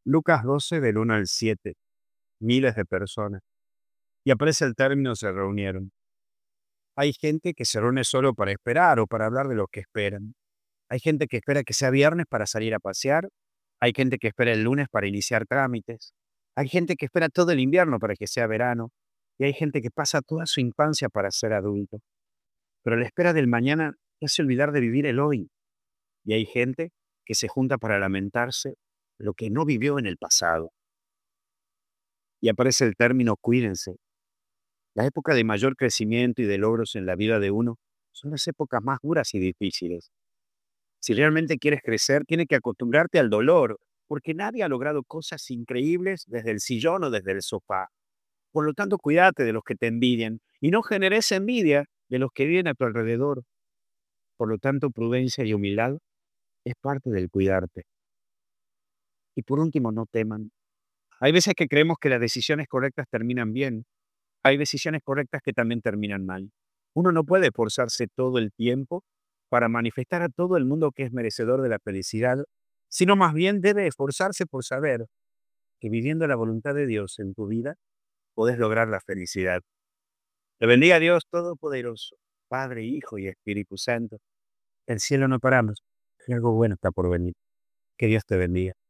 Lucas 12, del 1 al 7. Miles de personas. Y aparece el término se reunieron. Hay gente que se reúne solo para esperar o para hablar de lo que esperan. Hay gente que espera que sea viernes para salir a pasear. Hay gente que espera el lunes para iniciar trámites. Hay gente que espera todo el invierno para que sea verano. Y hay gente que pasa toda su infancia para ser adulto. Pero la espera del mañana te hace olvidar de vivir el hoy. Y hay gente que se junta para lamentarse lo que no vivió en el pasado. Y aparece el término cuídense. La época de mayor crecimiento y de logros en la vida de uno son las épocas más duras y difíciles. Si realmente quieres crecer, tienes que acostumbrarte al dolor, porque nadie ha logrado cosas increíbles desde el sillón o desde el sofá. Por lo tanto, cuídate de los que te envidian y no generes envidia de los que viven a tu alrededor. Por lo tanto, prudencia y humildad es parte del cuidarte. Y por último, no teman. Hay veces que creemos que las decisiones correctas terminan bien. Hay decisiones correctas que también terminan mal. Uno no puede esforzarse todo el tiempo para manifestar a todo el mundo que es merecedor de la felicidad, sino más bien debe esforzarse por saber que viviendo la voluntad de Dios en tu vida, podés lograr la felicidad. Te bendiga Dios Todopoderoso, Padre, Hijo y Espíritu Santo. El cielo no paramos, y algo bueno está por venir. Que Dios te bendiga.